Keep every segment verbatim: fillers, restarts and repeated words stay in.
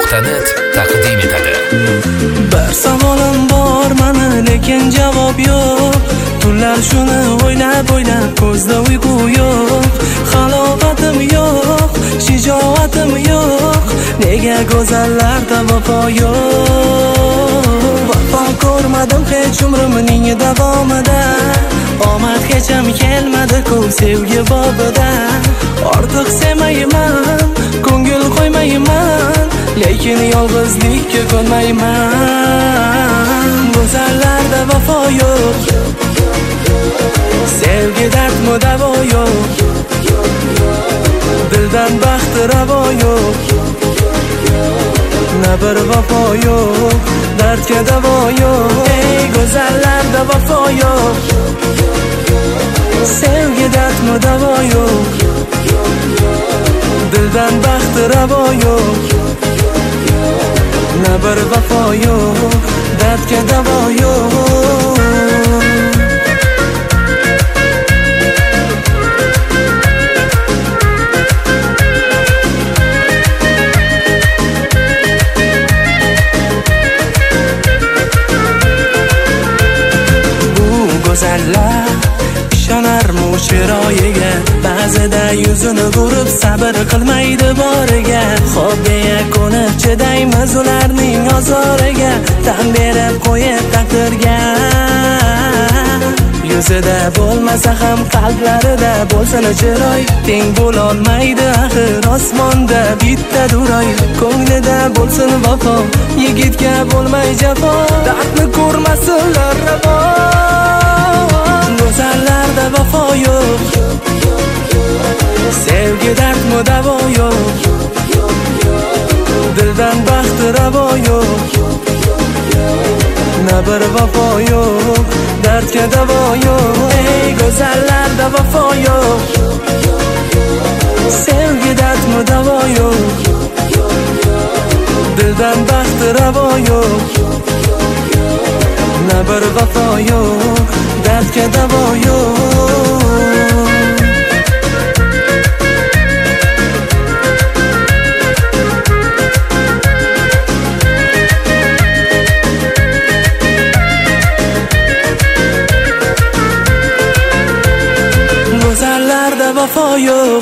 nuqta net taqdim etadi. Bir savolim bor mani, lekin javob yo'q. Tunlar shuni o'ylab o'ylab ko'zda uyqu yo'q. Halovatim yo'q, shijoatim yo'q. Nega go'zallarda vafo yo'q? Vafo ko'rmadim hech umrimning davomida. Omad hecham kelmadi-ku sevgi bobida. Ortiq sevmayman, ko'ngil qo'ymayman, lekin yolg'izlikka ko'nmayman. Go'zallarda vafo yo'q, sevgi dardmi davo yo'q. Dildan baxt ravo yo'q, na bir vafo yo'q, dardga davo yo'q. Ey go'zallarda vafo yo'q, sevgi dardmi davo yo'q. Dildan baxt ravo yo'q, na bir vafo yo'q, dardga davo yo'q. Go'zallar ishonarmi chiroyiga, ba'zida yuzini ko'rib sabr qilmaydi boriga. Xo'p deya ko'nib chidaymiz ularning ozoriga, tan berib qo'yib taqdirga. Yuzida bo'lmasa ham qalblarida bo'lsin chiroy, teng bo'lolmaydi axir osmonda bitta duroy. Ko'nglida bo'lsin vafo, yigitga bo'lmay jafo, dardni ko'rmasinlar ravo. Go'zallarda vafo yo'q, sevgi dardmi davo yo'q. Dildan baxt ravo yo'q, na bir vafo yo'q, dardga davo yo'q. Ey go'zallarda vafo yo'q, sevgi dardmi davo yo'q. Dildan baxt ravo yo'q, na bir vafo yo'q, dardga davo yo'q. Go'zallarda vafo yo'q,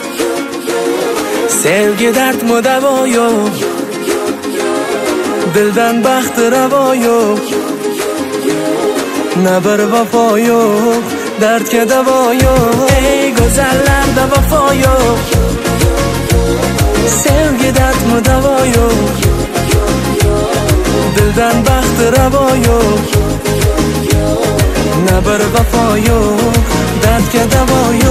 sevgi dardmi davo yo'q. Dildan baxt ravo yo'q, na bir vafo yo'q, dardga davo yo'q. Ey go'zallarda vafo yo'q, sevgi dardmi davo yo'q. Dildan baxt ravo yo'q, na bir vafo yo'q, dardga davo yo'q.